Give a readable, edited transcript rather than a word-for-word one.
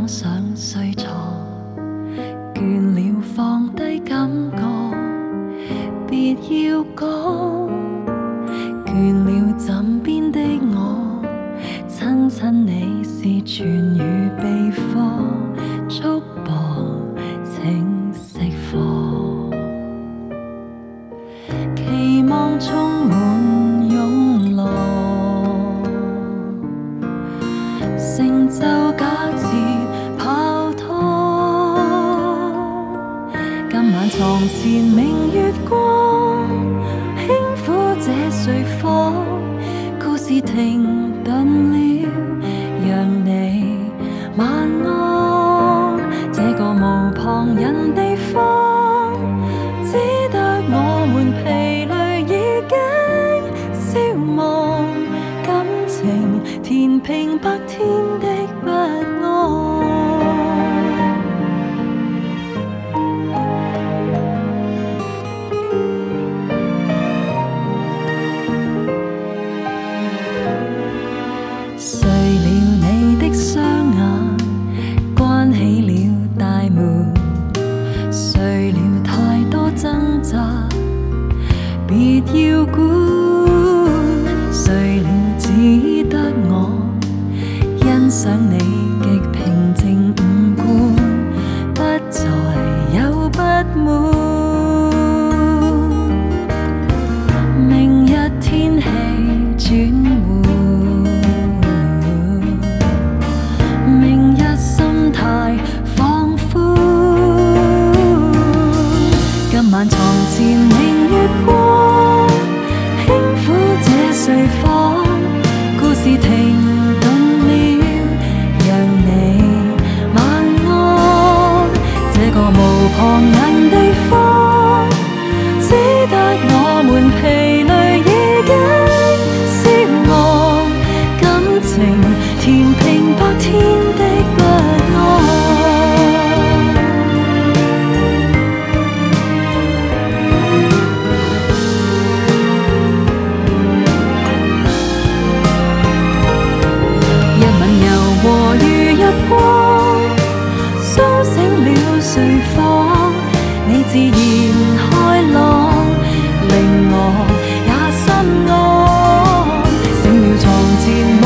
躺上睡床，倦了放低感覺，別要講。倦了枕邊的我，親親你是痊癒秘方，束縛請釋放，期望充滿湧浪，成就假設泡湯。今晚床前明月光，輕撫這睡房，故事停頓了，讓你晚安。這個無旁人地方，只得我們疲累已經消亡，感情填平白天的不安。睡了你的雙眼，關起了大門，睡了太多掙扎，別要管。睡了只得我欣賞你極平靜五官，不再有不滿。明日天氣轉換，明日心態放寬。今晚床前明月光，輕撫這睡房，故事停頓了，讓你晚安。這個無旁人地方，只得我們疲累已經消亡，感情填平白天的不安。一吻柔和如日光，甦醒了睡房，你自然開朗，令我也心安。醒了床前